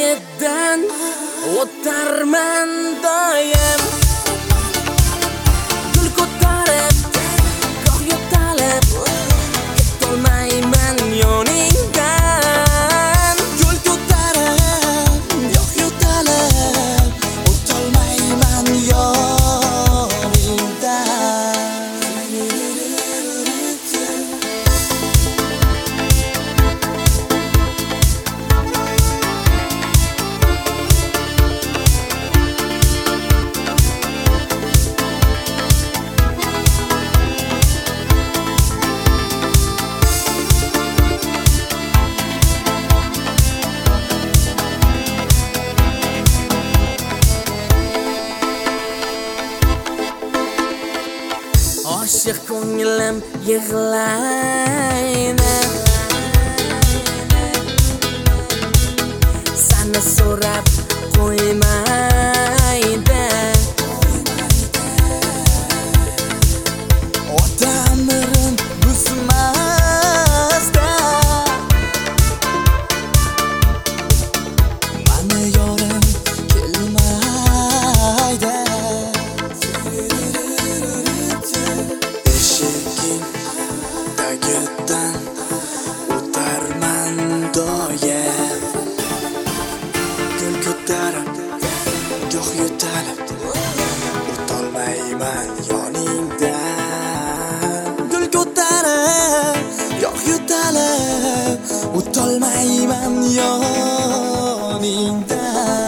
yonidan o'tarman doim. Gul ko'tarib, goh yo'talib, ketolmayman yoningdan. Gul ko'tarib, goh yo'talib, o'tolmayman Oshiq ko'nglim yig'laydi, seni so'rab qo'ymaydi. Otamirim buzmasda, mani yorim kelmaydi. Eshiging tagidan o'tarman doim. Gul ko'tarib, goh yo'talib, o'tolmayman yoningdan. Gul ko'tarib, goh yo'talib, o'tolmayman yoningdan.